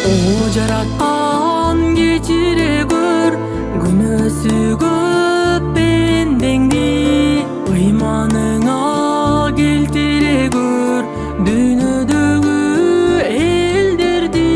О жараткан кечире көр, күнөөсү көп пендеңди. Ыйманыңа келтире көр, дүйнөдөгү элдерди.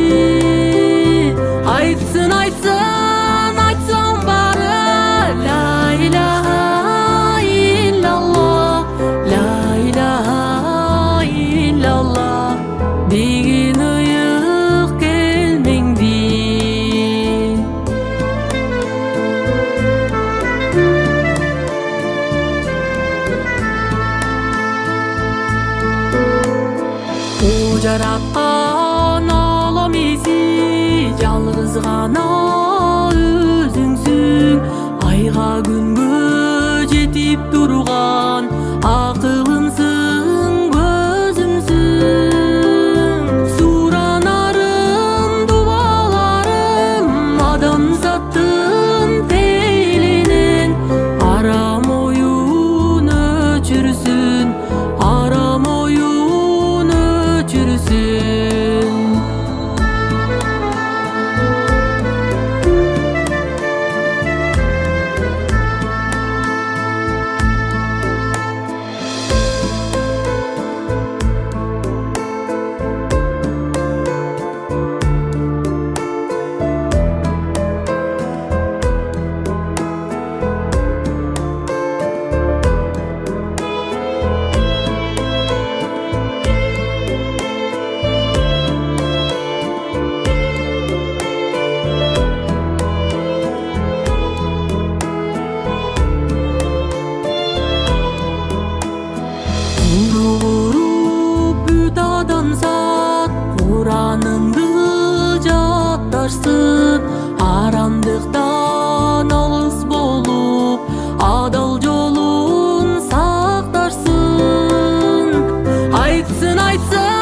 Айтсын, айтсын, айтсам бары ла илаха иллаллах, ла илаха иллаллах деген ыйык келмеңди. О жараткан алам изи, жалгыз гана өзүңсүң. Айга күнгө жетип турган акылымсың, көзүмсүң. Суранарым, дубаларым адамзаттын пейиленен. Арам оюн өчүрсүн, арам оюн өчүрсүн. Уруп бүт адамзат Кураныңды жатташсын. Арамдыктан алыс болуп, адал жолун сактарсын. Айтсын, айтсын,